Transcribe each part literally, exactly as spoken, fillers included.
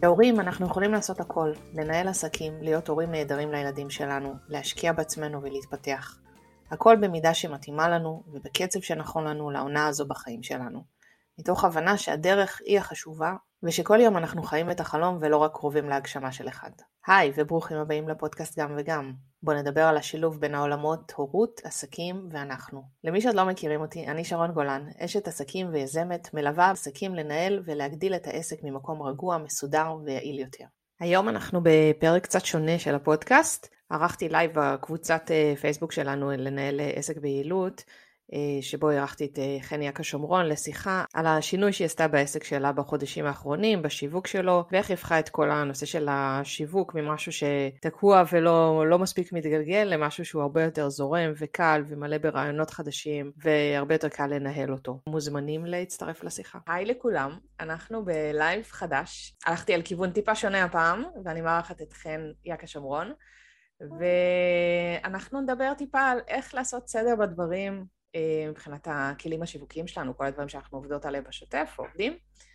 כהורים אנחנו יכולים לעשות הכל, לנהל עסקים, להיות הורים נהדרים לילדים שלנו, להשקיע בעצמנו ולהתפתח. הכל במידה שמתאימה לנו ובקצב שנכון לנו לעונה הזו בחיים שלנו. מתוך הבנה שהדרך היא החשובה, ושכל יום אנחנו חיים את החלום ולא רק קרובים להגשמה של אחד. היי וברוכים הבאים לפודקאסט גם וגם. בוא נדבר על השילוב בין העולמות הורות, עסקים ואנחנו. למי שעוד לא מכירים אותי, אני שרון גולן, אשת עסקים ויזמת, מלווה עסקים לנהל ולהגדיל את העסק ממקום רגוע, מסודר ויעיל יותר. היום אנחנו בפרק קצת שונה של הפודקאסט. ערכתי לייב בקבוצת פייסבוק שלנו לנהל עסק ביעילות, שבו ערכתי את חני יקה שומרון לשיחה על השינוי שהיא עשתה בעסק שלה בחודשים האחרונים, בשיווק שלו, ואיך היא הפכה את כל הנושא של השיווק ממשהו שתקוע ולא לא מספיק מתגלגל, למשהו שהוא הרבה יותר זורם וקל ומלא ברעיונות חדשים, והרבה יותר קל לנהל אותו. מוזמנים להצטרף לשיחה. היי לכולם, אנחנו בלייב חדש. הלכתי על כיוון טיפה שונה הפעם, ואני מארחת את חן יקה שומרון, ואנחנו נדבר טיפה על איך לעשות סדר בדברים, מבחינת הכלים השיווקיים שלנו, כל הדברים שאנחנו עובדות עליהם בשוטף, עובדים.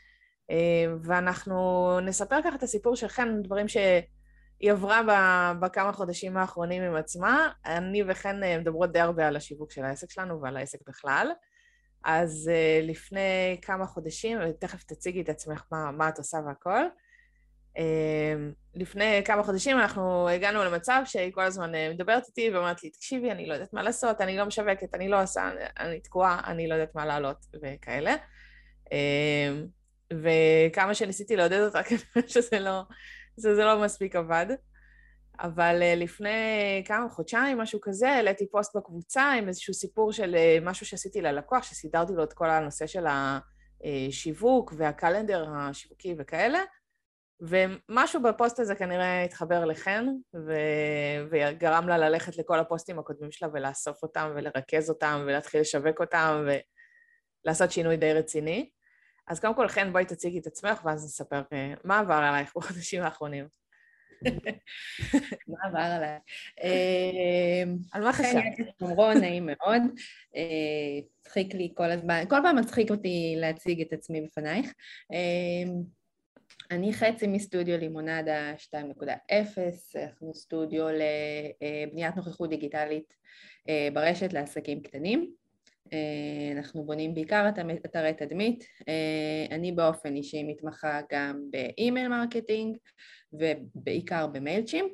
ואנחנו נספר ככה את הסיפור של חן, דברים שהיא עברה בכמה חודשים האחרונים עם עצמה. אני וחן מדברות די הרבה על השיווק של העסק שלנו ועל העסק בכלל. אז לפני כמה חודשים, ותכף תציגי את עצמך מה, מה את עושה והכל, לפני כמה חודשים אנחנו הגענו למצב שהיא כל הזמן מדברת איתי ואומרת לי, תקשיבי, אני לא יודעת מה לעשות, אני לא משווקת, אני לא עושה, אני תקועה, אני לא יודעת מה לעלות וכאלה. וכמה שניסיתי לעודד אותה, שזה לא, שזה לא מספיק עבד. אבל לפני כמה חודשיים, משהו כזה, העליתי פוסט בקבוצה עם איזשהו סיפור של משהו שעשיתי ללקוח, שסידרתי לו את כל הנושא של השיווק והקלנדר השיווקי וכאלה. ומשהו בפוסט הזה כנראה התחבר לחן, ו... וגרם לה ללכת לכל הפוסטים הקודמים שלה ולאסוף אותם ולרכז אותם ולהתחיל לשווק אותם ולעשות שינוי די רציני. אז קודם כל, חן, בואי תציגי את עצמך ואז נספר מה עבר עלייך בחודשים האחרונים. מה עבר עליי? על מה חשבת? חן יקה שומרון, נעים מאוד. צחיק לי כל הזמן, כל פעם מצחיק אותי להציג את עצמי בפנייך. אני חצי מסטודיו לימונדה שתיים נקודה אפס, אנחנו סטודיו לבניית נוכחות דיגיטלית ברשת לעסקים קטנים. אנחנו בונים בעיקר אתרי תדמית. אני באופן אישי מתמחה גם באימייל מרקטינג ובעיקר במיילצ'ימפ.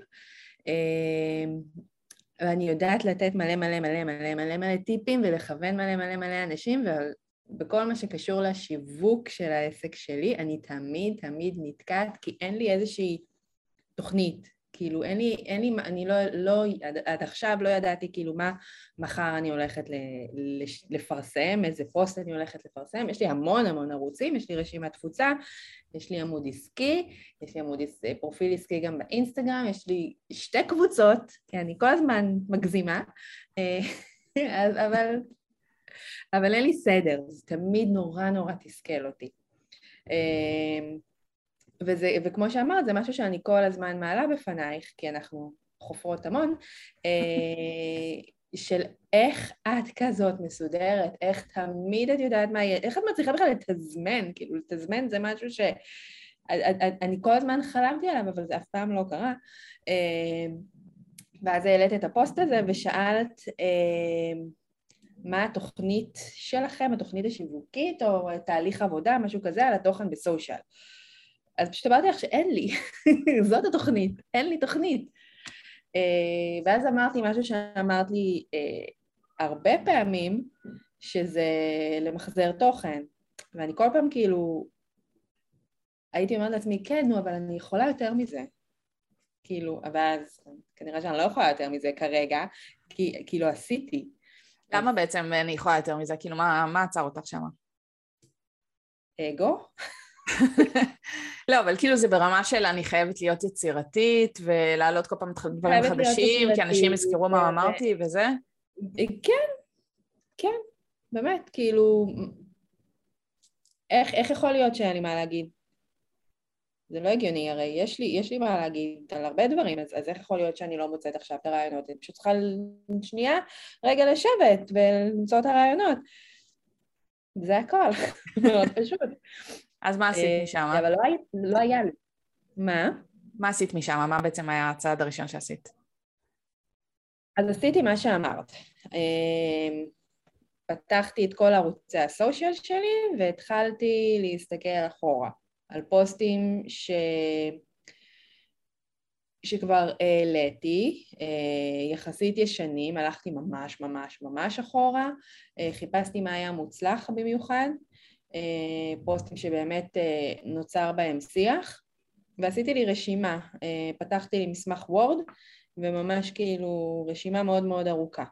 ואני יודעת לתת מלא מלא מלא מלא מלא מלא טיפים ולכוון מלא מלא מלא אנשים, ובכל מה שקשור לשיווק של העסק שלי, אני תמיד תמיד נתקעת, כי אין לי איזושהי תוכנית. כאילו אין לי, אין לי, אני לא, לא, עד, עד עכשיו לא ידעתי כאילו מה מחר אני הולכת לפרסם, איזה פוסט אני הולכת לפרסם. יש לי המון המון ערוצים, יש לי רשימת תפוצה, יש לי עמוד עסקי, יש לי עמוד פרופיל עסקי גם באינסטגרם, יש לי שתי קבוצות, כי אני כל הזמן מגזימה, אז, אבל, אבל אין לי סדר, זה תמיד נורא נורא תסכל אותי. וזה, וכמו שאמרת, זה משהו שאני כל הזמן מעלה בפנייך, כי אנחנו חופרות המון, של איך את כזאת מסודרת, איך תמיד את יודעת מה יהיה, איך את מצליחה בכלל לתזמן, כאילו לתזמן זה משהו שאני כל הזמן חלמתי עליו, אבל זה אף פעם לא קרה. ואז העלית את הפוסט הזה ושאלת מה התוכנית שלכם, התוכנית השיווקית או תהליך עבודה, משהו כזה, על התוכן בסושיאל. אז פשוט אמרתי לך שאין לי, זאת התוכנית, אין לי תוכנית. ואז אמרתי משהו שאמרת לי הרבה פעמים, שזה למחזר תוכן. ואני כל פעם כאילו, הייתי אומרת לעצמי, כן, נו, אבל אני יכולה יותר מזה. כאילו, אבל אז כנראה שאני לא יכולה יותר מזה כרגע, כי כאילו עשיתי. למה בעצם אני יכולה יותר מזה? כאילו, מה, מה עצר אותך שמה? אגו? לא, אבל כאילו זה ברמה של אני חייבת להיות יצירתית ולהעלות כל פעם דברים חדשים, כי אנשים יזכרו מה אמרתי וזה? כן, כן, באמת, כאילו, איך, איך יכול להיות שאין לי מה להגיד? זה לא הגיוני, הרי יש לי, יש לי מה להגיד על הרבה דברים, אז, אז איך יכול להיות שאני לא מוצאת עכשיו את הרעיונות? אני פשוט צריכה שנייה רגע לשבת ולמצוא את הרעיונות. זה הכל, מאוד פשוט. אז מה עשית משם? אבל לא היה, לא היה לי. מה? מה עשית משם? מה בעצם היה הצעד הראשון שעשית? אז עשיתי מה שאמרת. פתחתי את כל ערוצי הסושיאל שלי והתחלתי להסתכל אחורה על פוסטים ש... שכבר העליתי, יחסית ישנים, הלכתי ממש ממש ממש אחורה, חיפשתי מה היה מוצלח במיוחד, פוסטים שבאמת נוצר בהם שיח, ועשיתי לי רשימה, פתחתי לי מסמך וורד, וממש כאילו רשימה מאוד מאוד ארוכה.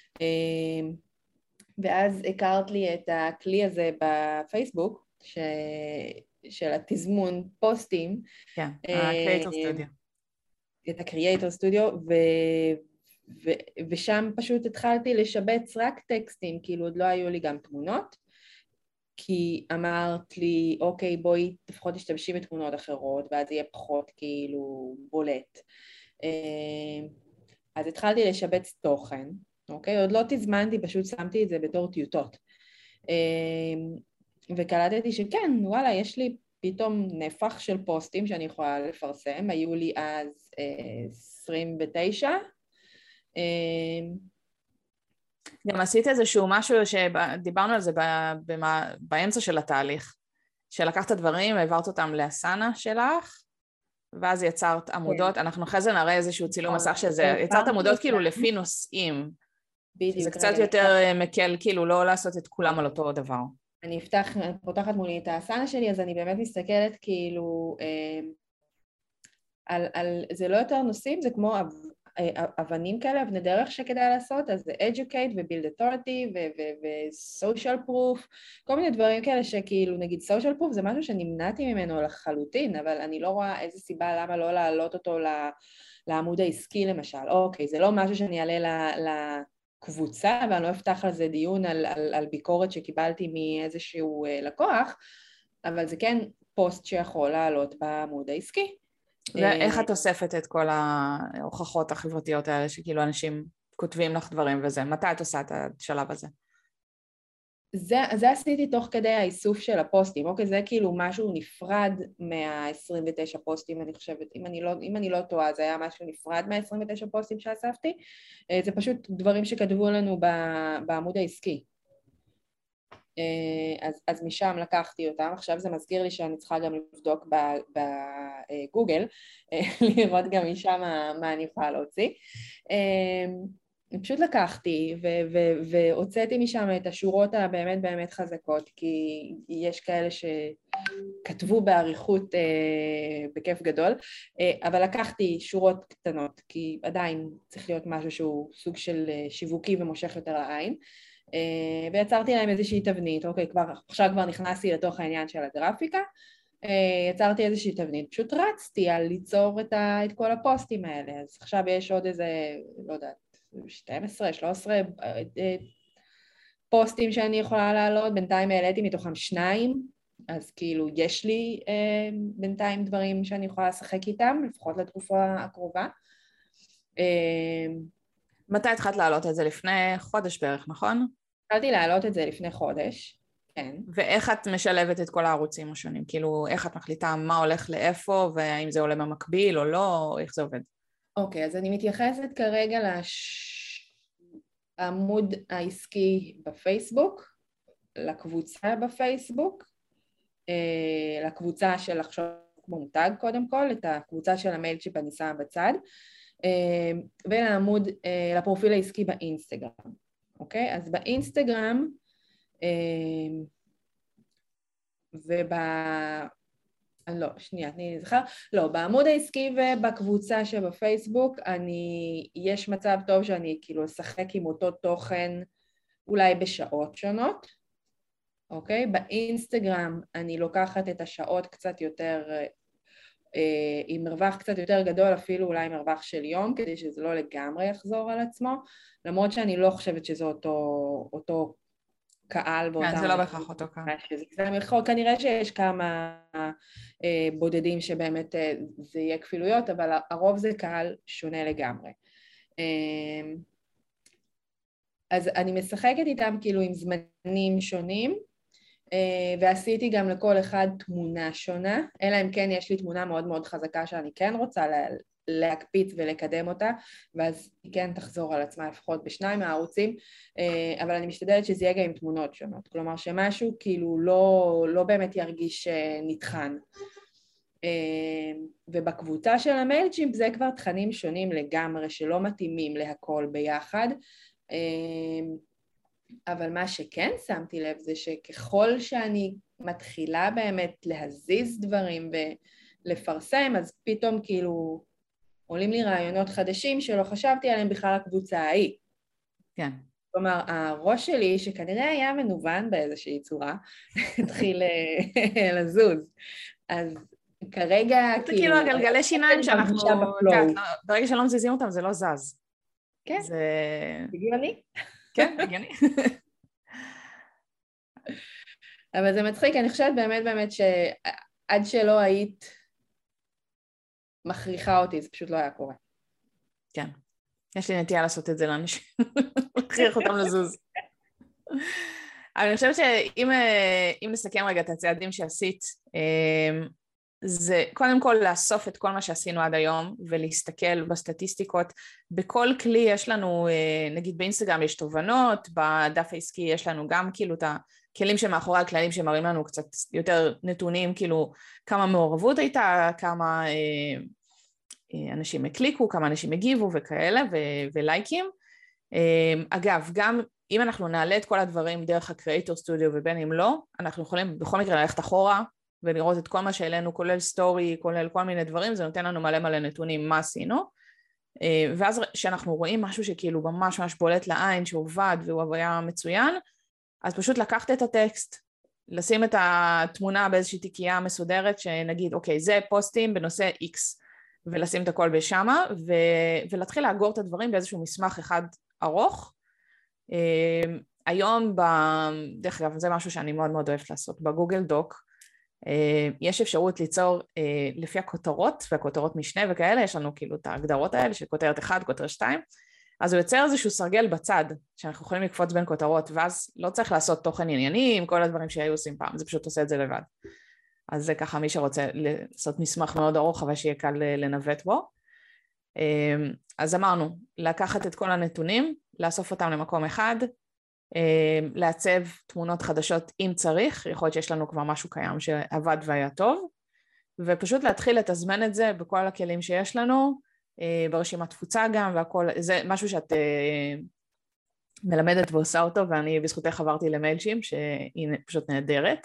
ואז הכרת לי את הכלי הזה בפייסבוק, ש... של התזמון פוסטים. כן, ה-Creator Studio. את ה-Creator Studio, ו... ו... ושם פשוט התחלתי לשבץ רק טקסטים, כאילו עוד לא היו לי גם תמונות, כי אמרת לי, אוקיי, בואי לפחות תשתמשי בתמונות אחרות, ואז יהיה פחות כאילו בולט. אז התחלתי לשבץ תוכן, אוקיי? עוד לא תזמנתי, פשוט שמתי את זה בתור טיוטות. וקלטתי שכן, וואלה, יש לי פתאום נפח של פוסטים שאני יכולה לפרסם, היו לי אז עשרים ותשע. גם עשית איזשהו משהו שדיברנו על זה באמצע של התהליך, שלקחת דברים, העברת אותם לאסנה שלך, ואז יצרת עמודות, אנחנו אחרי זה נראה איזשהו צילום מסך שזה, יצרת עמודות כאילו לפי נושאים, שזה קצת יותר מקל, כאילו לא לעשות את כולם על אותו דבר. אני אפתח, פותחת מולי את האסנה שלי, אז אני באמת מסתכלת כאילו, על, על, זה לא יותר נושאים, זה כמו אבנים כאלה, אבני דרך שכדאי לעשות, אז זה educate ו-build authority ו-social proof, כל מיני דברים כאלה שכאילו, נגיד social proof זה משהו שנמנעתי ממנו לחלוטין, אבל אני לא רואה איזה סיבה למה לא להעלות אותו לעמוד העסקי למשל. אוקיי, זה לא משהו שאני אעלה לקבוצה, ואני לא אפתח על זה דיון על, על, על ביקורת שקיבלתי מאיזשהו לקוח, אבל זה כן פוסט שיכול לעלות בעמוד העסקי. ואיך את אוספת את כל ההוכחות החברתיות האלה, שכאילו אנשים כותבים לך דברים וזה? מתי את עושה את השלב הזה? זה, זה עשיתי תוך כדי האיסוף של הפוסטים, אוקיי? זה כאילו משהו נפרד מה-עשרים ותשע פוסטים, אני חושבת, אם אני לא, אם אני לא טועה, זה היה משהו נפרד מה-עשרים ותשע פוסטים שאספתי, זה פשוט דברים שכתבו לנו בעמוד העסקי. אז, אז משם לקחתי אותם, עכשיו זה מזכיר לי שאני צריכה גם לבדוק בגוגל, לראות גם משם מה, מה אני יכולה להוציא. פשוט לקחתי והוצאתי משם את השורות הבאמת באמת חזקות, כי יש כאלה שכתבו בעריכות בכיף גדול, אבל לקחתי שורות קטנות, כי עדיין צריך להיות משהו שהוא סוג של שיווקי ומושך יותר לעין, ויצרתי להם איזושהי תבנית, אוקיי, כבר, עכשיו כבר נכנסתי לתוך העניין של הגרפיקה, יצרתי איזושהי תבנית, פשוט רצתי על ליצור את, ה, את כל הפוסטים האלה, אז עכשיו יש עוד איזה, לא יודעת, שתים עשרה, שלוש עשרה פוסטים שאני יכולה לעלות, בינתיים העליתי מתוכם שניים, אז כאילו יש לי אה, בינתיים דברים שאני יכולה לשחק איתם, לפחות לתקופה הקרובה. אה, מתי התחלת לעלות את זה? לפני חודש בערך, נכון? התחלתי לעלות את זה לפני חודש, כן. ואיך את משלבת את כל הערוצים השונים? כאילו, איך את מחליטה מה הולך לאיפה, והאם זה עולה במקביל או לא, או איך זה עובד? אוקיי, אז אני מתייחסת כרגע לעמוד העסקי בפייסבוק, לקבוצה בפייסבוק, לקבוצה של עכשיו כמו מותג קודם כל, את הקבוצה של המיילצ'יפ אני שמה בצד, ולעמוד, לפרופיל העסקי באינסטגרם, אוקיי? אז באינסטגרם, וב... לא, שנייה, אני זוכר, לא, בעמוד העסקי ובקבוצה שבפייסבוק, אני, יש מצב טוב שאני כאילו אשחק עם אותו תוכן אולי בשעות שונות, אוקיי? באינסטגרם אני לוקחת את השעות קצת יותר, אה, עם מרווח קצת יותר גדול, אפילו אולי מרווח של יום, כדי שזה לא לגמרי יחזור על עצמו, למרות שאני לא חושבת שזה אותו, אותו קהל באותם... כן, זה לא בהכרח אותו קהל. כנראה שיש כמה אה, בודדים שבאמת אה, זה יהיה כפילויות, אבל הרוב זה קהל שונה לגמרי. אה, אז אני משחקת איתם כאילו עם זמנים שונים, ועשיתי גם לכל אחד תמונה שונה, אלא אם כן יש לי תמונה מאוד מאוד חזקה שאני כן רוצה להקפיץ ולקדם אותה, ואז היא כן תחזור על עצמה לפחות בשניים מהערוצים, אבל אני משתדלת שזה יהיה גם עם תמונות שונות, כלומר שמשהו כאילו לא, לא באמת ירגיש נתחן. ובקבוצה של המיילצ'ימפ זה כבר תכנים שונים לגמרי שלא מתאימים להכל ביחד, אבל מה שכן שמתי לב זה שככל שאני מתחילה באמת להזיז דברים ולפרסם, אז פתאום כאילו עולים לי רעיונות חדשים שלא חשבתי עליהם בכלל הקבוצה ההיא. כן. כלומר, הראש שלי, שכנראה היה מנוון באיזושהי צורה, התחיל לזוז. אז כרגע כאילו... זה כאילו הגלגלי שיניים שאנחנו... ברגע שלא מזיזים אותם זה לא זז. כן. זה... הגיוני? כן, הגיוני. אבל זה מצחיק, אני חושבת באמת באמת שעד שלא היית מכריחה אותי, זה פשוט לא היה קורה. כן. יש לי נטייה לעשות את זה לאנשים. להכריח אותם לזוז. אבל אני חושבת שאם נסכם רגע את הצעדים שעשית, זה קודם כל לאסוף את כל מה שעשינו עד היום ולהסתכל בסטטיסטיקות. בכל כלי יש לנו, נגיד באינסטגרם יש תובנות, בדף העסקי יש לנו גם כאילו את הכלים שמאחורי הכללים שמראים לנו קצת יותר נתונים, כאילו כמה מעורבות הייתה, כמה אנשים הקליקו, כמה אנשים הגיבו וכאלה ולייקים. אגב, גם אם אנחנו נעלה את כל הדברים דרך הקריאייטור סטודיו ובין אם לא, אנחנו יכולים בכל מקרה ללכת אחורה, ולראות את כל מה שאלינו, כולל סטורי, כולל כל מיני דברים, זה נותן לנו מלא מלא נתונים מה עשינו, ואז כשאנחנו רואים משהו שכאילו ממש ממש בולט לעין, שהוא עובד והוא היה מצוין, אז פשוט לקחת את הטקסט, לשים את התמונה באיזושהי תיקייה מסודרת, שנגיד, אוקיי, זה פוסטים בנושא X, ולשים את הכל בשמה, ו- ולהתחיל לאגור את הדברים באיזשהו מסמך אחד ארוך. היום, ב- דרך אגב, זה משהו שאני מאוד מאוד אוהבת לעשות, בגוגל דוק, יש אפשרות ליצור לפי הכותרות והכותרות משנה וכאלה, יש לנו כאילו את ההגדרות האלה של כותרת אחד, כותרת שתיים, אז הוא יוצר איזשהו סרגל בצד שאנחנו יכולים לקפוץ בין כותרות, ואז לא צריך לעשות תוכן ענייני עם כל הדברים שהיו עושים פעם, זה פשוט עושה את זה לבד. אז זה ככה מי שרוצה לעשות מסמך מאוד ארוך, אבל שיהיה קל לנווט בו. אז אמרנו, לקחת את כל הנתונים, לאסוף אותם למקום אחד, לעצב תמונות חדשות אם צריך, יכול להיות שיש לנו כבר משהו קיים שעבד והיה טוב, ופשוט להתחיל לתזמן את זה בכל הכלים שיש לנו, ברשימת תפוצה גם, והכל, זה משהו שאת מלמדת ועושה אותו, ואני בזכותך עברתי למיילצ'ימפ, שהיא פשוט נהדרת.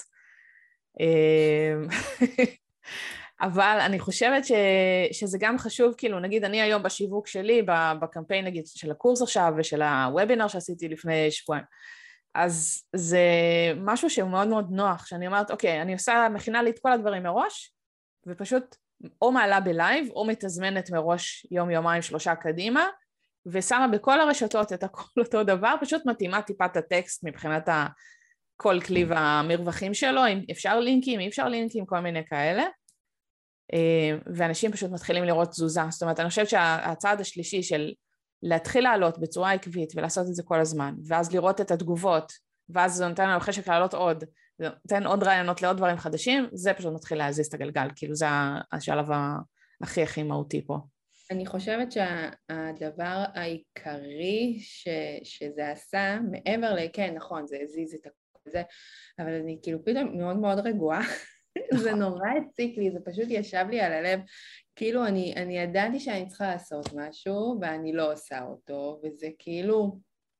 אבל אני חושבת ש, שזה גם חשוב, כאילו נגיד אני היום בשיווק שלי, בקמפיין נגיד של הקורס עכשיו, ושל הוובינר שעשיתי לפני שבועיים, אז זה משהו שהוא מאוד מאוד נוח, שאני אומרת, אוקיי, אני עושה, מכינה לי את כל הדברים מראש, ופשוט או מעלה בלייב, או מתזמנת מראש יום, יומיים, שלושה קדימה, ושמה בכל הרשתות את הכל אותו דבר, פשוט מתאימה טיפת הטקסט מבחינת כל כלי והמרווחים שלו, אם אפשר לינקים, אי אפשר לינקים, כל מיני כאלה, ואנשים פשוט מתחילים לראות תזוזה. זאת אומרת, אני חושבת שהצעד השלישי של להתחיל לעלות בצורה עקבית ולעשות את זה כל הזמן, ואז לראות את התגובות, ואז זה נותן לנו חשק לעלות עוד, זה נותן עוד רעיונות לעוד דברים חדשים, זה פשוט מתחיל להזיז את הגלגל, כאילו זה השלב הכי הכי מהותי פה. אני חושבת שהדבר העיקרי ש, שזה עשה, מעבר לכן, נכון, זה הזיז את זה, אבל אני כאילו פתאום מאוד מאוד רגועה, זה נורא הציק לי, זה פשוט ישב לי על הלב, כאילו אני, אני ידעתי שאני צריכה לעשות משהו, ואני לא עושה אותו, וזה כאילו,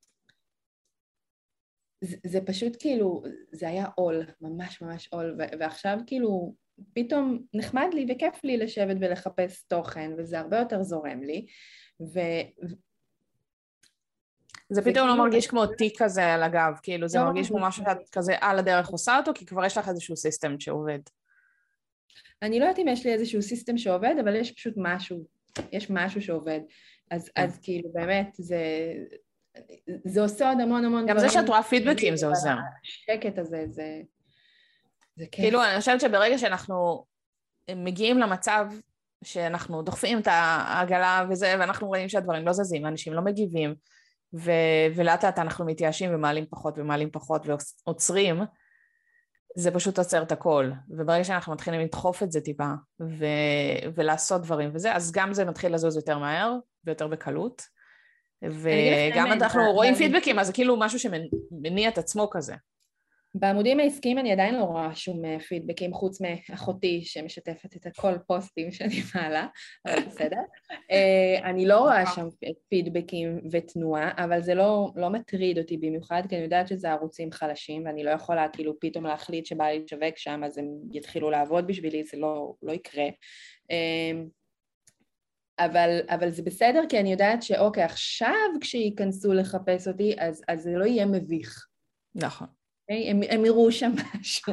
זה, זה פשוט כאילו, זה היה עול, ממש ממש עול, ועכשיו כאילו, פתאום נחמד לי וכיף לי לשבת ולחפש תוכן, וזה הרבה יותר זורם לי, ו... זה פתאום לא מרגיש כמו תיק כזה על הגב, כאילו זה מרגיש כמו משהו שאת כזה על הדרך עושה אותו, כי כבר יש לך איזשהו סיסטם שעובד. אני לא יודעת אם יש לי איזשהו סיסטם שעובד, אבל יש פשוט משהו, יש משהו שעובד. אז, אז כאילו באמת זה, זה עושה עוד המון המון דברים. גם זה שאת רואה פידבקים זה עוזר. השקט הזה, זה, זה כיף. כאילו אני חושבת שברגע שאנחנו מגיעים למצב שאנחנו דוחפים את העגלה וזה, ואנחנו רואים שהדברים לא זזים, אנשים לא מגיבים, ו- ולאט לאט אנחנו מתייאשים ומעלים פחות ומעלים פחות ועוצרים, זה פשוט עוצר את הכל, וברגע שאנחנו מתחילים לדחוף את זה טיפה, ו- ולעשות דברים וזה, אז גם זה מתחיל לזוז יותר מהר, ויותר בקלות, וגם אנחנו רואים פידבקים, אז זה כאילו משהו שמניע את עצמו כזה. בעמודים העסקיים אני עדיין לא רואה שום פידבקים, חוץ מאחותי שמשתפת את הכל פוסטים שאני מעלה, אבל בסדר. אני לא רואה שם פידבקים ותנועה, אבל זה לא, לא מטריד אותי במיוחד, כי אני יודעת שזה ערוצים חלשים, ואני לא יכולה כאילו פתאום להחליט שבא לי לשווק שם, אז הם יתחילו לעבוד בשבילי, זה לא, לא יקרה. אבל, אבל זה בסדר, כי אני יודעת שאוקיי, עכשיו כשיכנסו לחפש אותי, אז, אז זה לא יהיה מביך. נכון. הם, הם יראו שם משהו.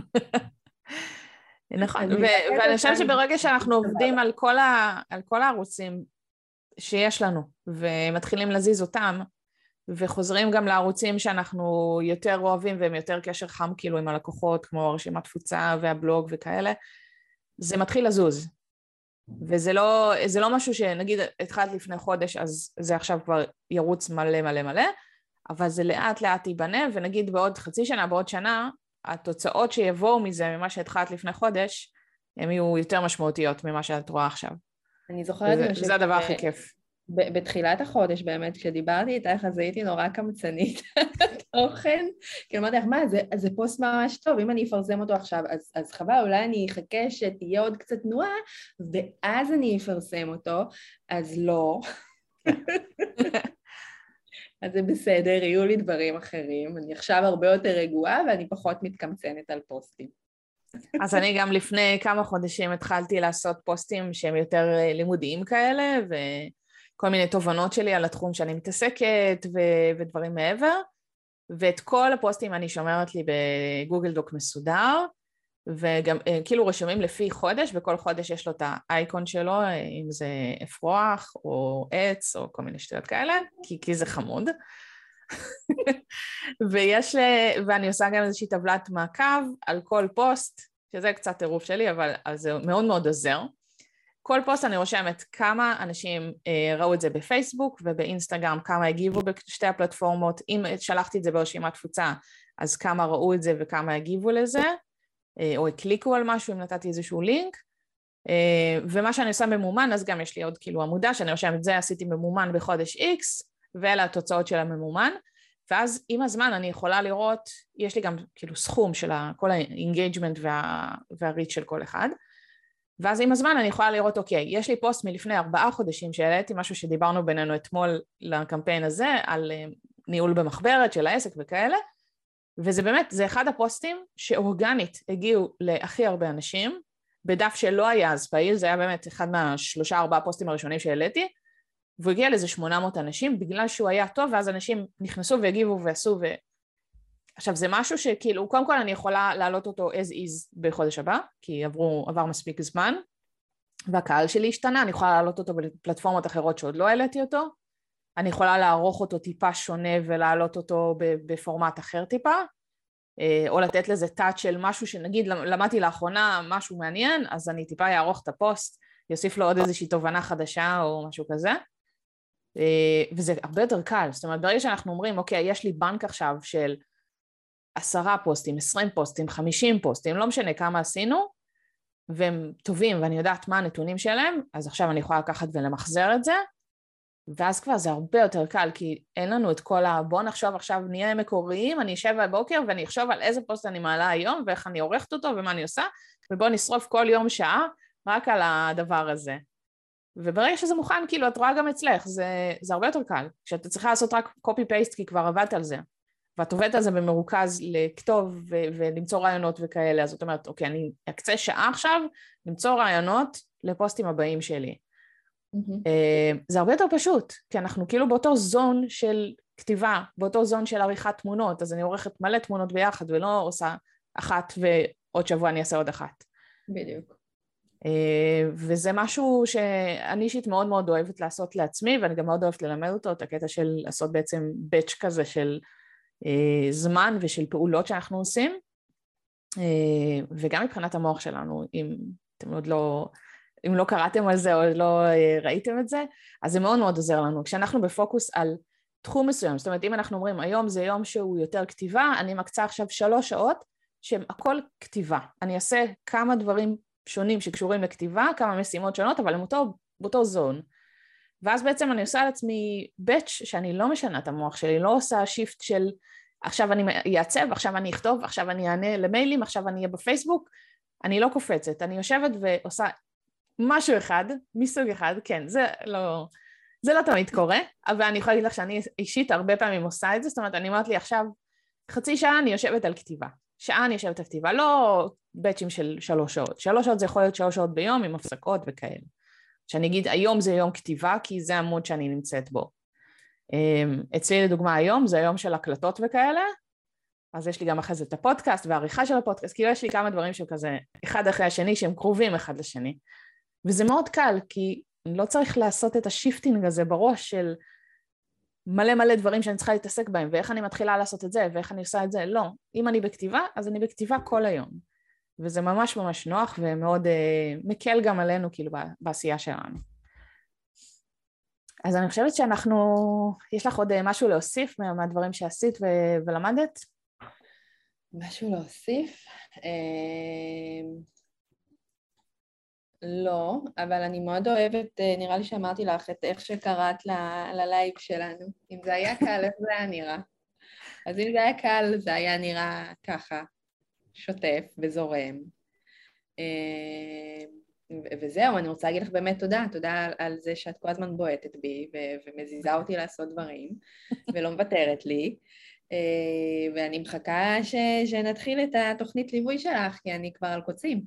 נכון, ואני חושבת שברגע שאנחנו עובדים על כל, ה, על כל הערוצים שיש לנו, ומתחילים להזיז אותם, וחוזרים גם לערוצים שאנחנו יותר אוהבים, והם יותר קשר חם כאילו עם הלקוחות, כמו הרשימת תפוצה והבלוג וכאלה, זה מתחיל לזוז. וזה לא, זה לא משהו שנגיד התחלת לפני חודש, אז זה עכשיו כבר ירוץ מלא מלא מלא, אבל זה לאט לאט ייבנה, ונגיד בעוד חצי שנה, בעוד שנה, התוצאות שיבואו מזה, ממה שהתחלת לפני חודש, הן יהיו יותר משמעותיות ממה שאת רואה עכשיו. אני זוכרת וזה, וזה הדבר הכי כיף. בתחילת החודש באמת, כשדיברתי איתך, אז הייתי נורא קמצנית תוכן, כי אמרתי לך, מה, זה, זה פוסט ממש טוב, אם אני אפרסם אותו עכשיו, אז, אז חבל, אולי אני אחכה שתהיה עוד קצת תנועה, ואז אני אפרסם אותו, אז לא. אז זה בסדר, יהיו לי דברים אחרים, אני עכשיו הרבה יותר רגועה, ואני פחות מתקמצנת על פוסטים. אז אני גם לפני כמה חודשים התחלתי לעשות פוסטים שהם יותר לימודיים כאלה, וכל מיני תובנות שלי על התחום שאני מתעסקת, ו- ודברים מעבר, ואת כל הפוסטים אני שומרת לי בגוגל דוק מסודר, וגם כאילו רשומים לפי חודש, וכל חודש יש לו את האייקון שלו, אם זה אפרוח או עץ או כל מיני שטויות כאלה, כי, כי זה חמוד. ויש, ואני עושה גם איזושהי טבלת מעקב על כל פוסט, שזה קצת טירוף שלי, אבל זה מאוד מאוד עוזר. כל פוסט אני רושמת כמה אנשים ראו את זה בפייסבוק ובאינסטגרם, כמה הגיבו בשתי הפלטפורמות, אם שלחתי את זה ברשימת תפוצה, אז כמה ראו את זה וכמה הגיבו לזה, או הקליקו על משהו אם נתתי איזשהו לינק, ומה שאני עושה ממומן, אז גם יש לי עוד כאילו עמודה, שאני רושמת את זה עשיתי ממומן בחודש X, ואלה התוצאות של הממומן, ואז עם הזמן אני יכולה לראות, יש לי גם כאילו סכום של כל ה-engagement וה, וה-reach של כל אחד, ואז עם הזמן אני יכולה לראות, אוקיי, יש לי פוסט מלפני ארבעה חודשים, שהעליתי משהו שדיברנו בינינו אתמול לקמפיין הזה, על ניהול במחברת של העסק וכאלה, וזה באמת, זה אחד הפוסטים שאורגנית הגיעו להכי הרבה אנשים, בדף שלא היה אז פעיל, זה היה באמת אחד מהשלושה ארבעה פוסטים הראשונים שהעליתי, והוא הגיע לאיזה שמונה מאות אנשים, בגלל שהוא היה טוב, ואז אנשים נכנסו והגיבו ועשו, ו... עכשיו זה משהו שכאילו, קודם כל אני יכולה להעלות אותו as is בחודש הבא, כי עברו, עבר מספיק זמן, והקהל שלי השתנה, אני יכולה להעלות אותו בפלטפורמות אחרות שעוד לא העליתי אותו, אני יכולה לערוך אותו טיפה שונה ולהעלות אותו בפורמט אחר טיפה, או לתת לזה טאץ' של משהו שנגיד למדתי לאחרונה משהו מעניין, אז אני טיפה יערוך את הפוסט, יוסיף לו עוד איזושהי תובנה חדשה או משהו כזה, וזה הרבה יותר קל, זאת אומרת ברגע שאנחנו אומרים אוקיי יש לי בנק עכשיו של עשרה פוסטים, עשרים פוסטים, חמישים פוסטים, לא משנה כמה עשינו, והם טובים ואני יודעת מה הנתונים שלהם, אז עכשיו אני יכולה לקחת ולמחזר את זה, ואז כבר זה הרבה יותר קל, כי אין לנו את כל ה... בוא נחשוב עכשיו, נהיה מקוריים, אני אשב בבוקר ואני אחשוב על איזה פוסט אני מעלה היום, ואיך אני עורכת אותו ומה אני עושה, ובוא נשרוף כל יום שעה רק על הדבר הזה. וברגע שזה מוכן, כאילו, את רואה גם אצלך, זה, זה הרבה יותר קל, כשאתה צריכה לעשות רק copy-paste, כי כבר עבדת על זה, ואת עובדת על זה במרוכז לכתוב ו- ולמצוא רעיונות וכאלה, אז זאת אומרת, אוקיי, אני אקצה שעה עכשיו, למצוא רעיונות לפוסטים הבאים שלי. זה הרבה יותר פשוט, כי אנחנו כאילו באותו זון של כתיבה, באותו זון של עריכת תמונות, אז אני עורכת מלא תמונות ביחד, ולא עושה אחת ועוד שבוע אני אעשה עוד אחת. בדיוק. וזה משהו שאני אישית מאוד מאוד אוהבת לעשות לעצמי, ואני גם מאוד אוהבת ללמד אותו, את הקטע של לעשות בעצם באץ' כזה של זמן ושל פעולות שאנחנו עושים, וגם מבחינת המוח שלנו, אם אתם עוד לא... אם לא קראתם על זה או לא ראיתם את זה, אז זה מאוד מאוד עוזר לנו. כשאנחנו בפוקוס על תחום מסוים, זאת אומרת, אם אנחנו אומרים, היום זה יום שהוא יותר כתיבה, אני מקצה עכשיו שלוש שעות, שהם הכל כתיבה. אני אעשה כמה דברים שונים שקשורים לכתיבה, כמה משימות שונות, אבל הם אותו, באותו זון. ואז בעצם אני עושה על עצמי בטש שאני לא משנה את המוח שלי, לא עושה שיפט של עכשיו אני אעצב, עכשיו אני אכתוב, עכשיו אני אענה למיילים, עכשיו אני אהיה בפייסבוק, אני לא קופצת, אני יושבת ועושה משהו אחד, מסוג אחד, כן, זה לא, זה לא תמיד קורה, אבל אני יכולה להגיד לך שאני אישית הרבה פעמים עושה את זה, זאת אומרת, אני אומרת לי עכשיו, חצי שעה אני יושבת על כתיבה, שעה אני יושבת על כתיבה, לא בטשים של שלוש שעות, שלוש שעות זה יכול להיות שלוש שעות ביום עם הפסקות וכאלה. שאני אגיד, היום זה יום כתיבה, כי זה עמוד שאני נמצאת בו. אצלי לדוגמה היום, זה היום של הקלטות וכאלה, אז יש לי גם אחרי זה את הפודקאסט והעריכה של הפודקאסט, כאילו יש לי כמה דברים שכזה, אחד אחרי השני, שהם קרובים אחד לשני. וזה מאוד קל, כי אני לא צריך לעשות את השיפטינג הזה בראש של מלא מלא דברים שאני צריכה להתעסק בהם, ואיך אני מתחילה לעשות את זה, ואיך אני עושה את זה. לא, אם אני בכתיבה, אז אני בכתיבה כל היום. וזה ממש ממש נוח ומאוד uh, מקל גם עלינו כאילו בעשייה שלנו. אז אני חושבת שאנחנו, יש לך עוד uh, משהו להוסיף מה, מהדברים שעשית ו- ולמדת? משהו להוסיף? אה... לא, אבל אני מאוד אוהבת, נראה לי שאמרתי לך את איך שקראת ל- ללייב שלנו. אם זה היה קל, איך זה היה נראה? אז אם זה היה קל, זה היה נראה ככה, שוטף וזורם. וזהו, אני רוצה להגיד לך באמת תודה, תודה על זה שאת כל הזמן בועטת בי ו- ומזיזה אותי לעשות דברים, ולא מוותרת לי, ואני מחכה ש- שנתחיל את התוכנית ליווי שלך, כי אני כבר על קוצים.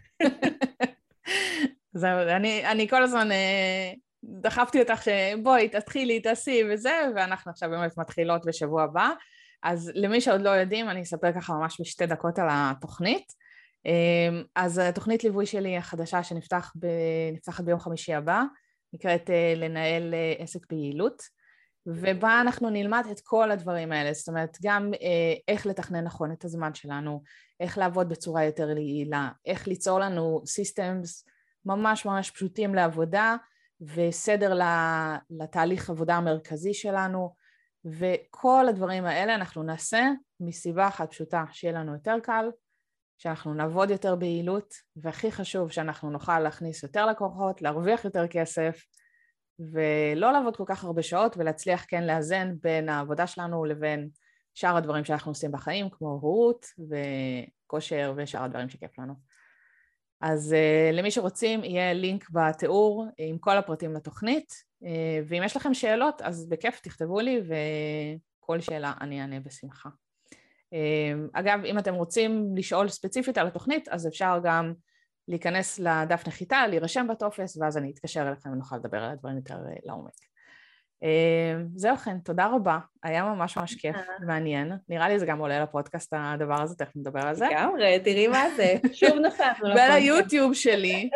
זהו, אני, אני כל הזמן דחפתי אותך שבואי, תתחילי, תעשי וזה, ואנחנו עכשיו באמת מתחילות בשבוע הבא, אז למי שעוד לא יודעים, אני אספר ככה ממש בשתי דקות על התוכנית. אז התוכנית ליווי שלי החדשה שנפתחת ביום חמישי הבא, נקראת לנהל עסק ביעילות, ובה אנחנו נלמד את כל הדברים האלה, זאת אומרת גם איך לתכנן נכון את הזמן שלנו, איך לעבוד בצורה יותר יעילה, איך ליצור לנו סיסטמס ממש ממש פשוטים לעבודה, וסדר לתהליך עבודה המרכזי שלנו, וכל הדברים האלה אנחנו נעשה מסיבה אחת פשוטה, שיהיה לנו יותר קל, שאנחנו נעבוד יותר ביעילות, והכי חשוב שאנחנו נוכל להכניס יותר לקוחות, להרוויח יותר כסף, ולא לעבוד כל כך הרבה שעות, ולהצליח כן לאזן בין העבודה שלנו לבין שאר הדברים שאנחנו עושים בחיים, כמו הורות וכושר ושאר הדברים שכיף לנו. אז uh, למי שרוצים יהיה לינק בתיאור עם כל הפרטים לתוכנית, uh, ואם יש לכם שאלות אז בכיף תכתבו לי, וכל שאלה אני אענה בשמחה. Uh, אגב, אם אתם רוצים לשאול ספציפית על התוכנית, אז אפשר גם להיכנס לדף נחיתה, להירשם בטופס, ואז אני אתקשר אליכם ונוכל לדבר על הדברים יותר לעומק. זהו כן, תודה רבה, היה ממש ממש כיף, מעניין, נראה לי זה גם עולה לפודקאסט הדבר הזה, תכף נדבר על זה. לגמרי, תראי מה זה, שוב נפלנו לפודקאסט. וליוטיוב שלי.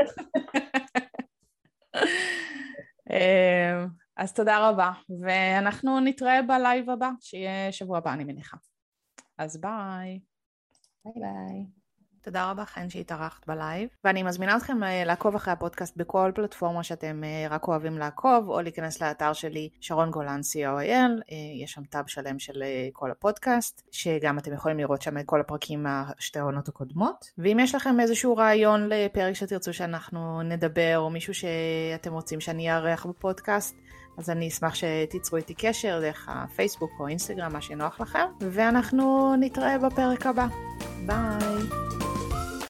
אז תודה רבה, ואנחנו נתראה בלייב הבא, שיהיה שבוע הבא אני מניחה. אז ביי. ביי ביי. תודה רבה חן שהתארחת בלייב, ואני מזמינה אתכם לעקוב אחרי הפודקאסט בכל פלטפורמה שאתם רק אוהבים לעקוב, או להיכנס לאתר שלי שרון גולן סי או אל, יש שם טאב שלם של כל הפודקאסט, שגם אתם יכולים לראות שם את כל הפרקים מהשתי העונות הקודמות, ואם יש לכם איזשהו רעיון לפרק שתרצו שאנחנו נדבר, או מישהו שאתם רוצים שאני אארח בפודקאסט, אז אני אשמח שתיצרו איתי קשר דרך הפייסבוק או אינסטגרם, מה שנוח לכם, ואנחנו נתראה בפרק הבא. ביי.